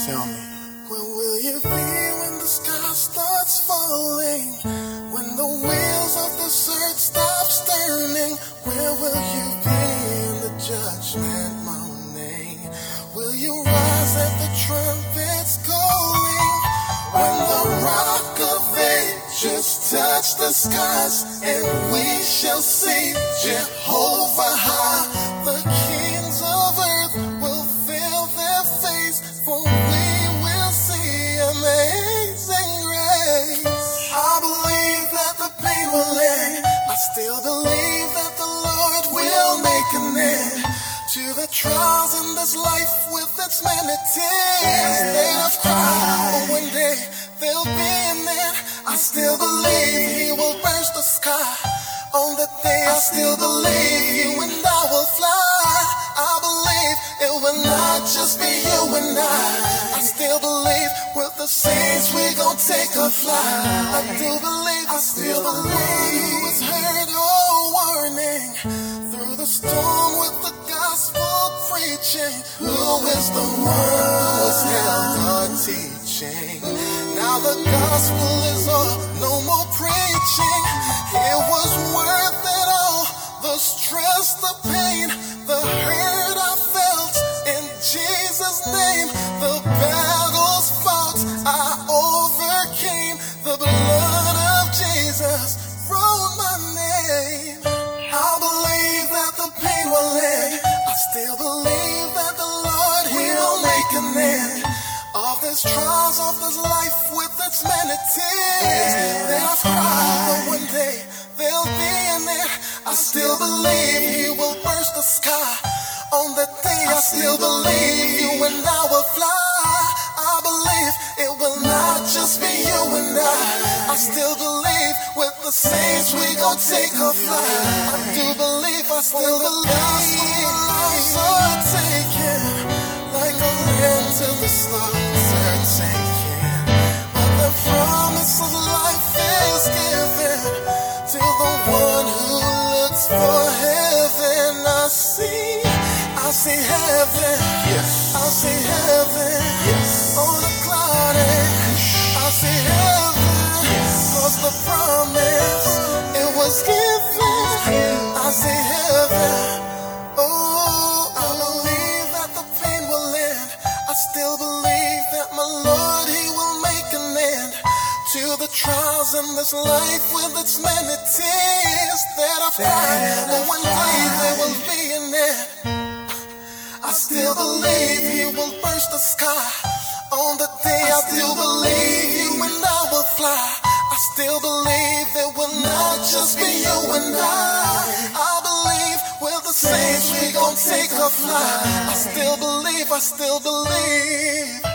Tell me. Where will you be when the sky starts falling? When the wheels of the search stop turning? Where will you be in the judgment morning? Will you rise at the trumpets calling? When the rock of ages touch the skies, and we shall see Jehovah high, the kings of earth will veil their face, for we will see amazing grace. I believe that the pain will end. I still believe that the Lord will make an end to the trials in this life with its many tears. They have cried, but one day there'll be an end. I still believe He will burst the sky. On that day I still believe you and I will fly. I believe it will not just be you and I still believe with the saints we gon' take a flight. I do believe, I still believe. Who has heard your warning through the storm with the gospel preaching? Who is the one who has held our teaching? Now the gospel is all, no more preaching. It was worth it all, the stress, the pain, the hurt I felt. In Jesus' name, the battles fought, I overcame. The blood of Jesus wrote my name. I believe that the pain will end. I still believe that the Lord, He'll make an end of this trials of this life with its many tears. They have cried, but one day there'll be an end. I still believe He will burst the sky. On that day I still believe you and I will fly. I believe it will not just be you and I still believe with the saints we gon' take a flight. I do believe, I still believe. Lives are taken like a lamb to the slaughter taken, but the promise of life is given to the one who looks for heaven. I see heaven, yes. I see heaven, yes. On a cloud edge, I see heaven, yes. 'Cause the promise, it was given. I see heaven. Oh, I believe that the pain will end. I still believe that my Lord, He will make an end to the trials in this life with its many tears that I've cried. But one day there will be an end. I still believe He will burst the sky. On the day I still believe you and I will fly. I still believe it will not just be you and I believe with the saints we gon' take a flight. I still believe, I still believe.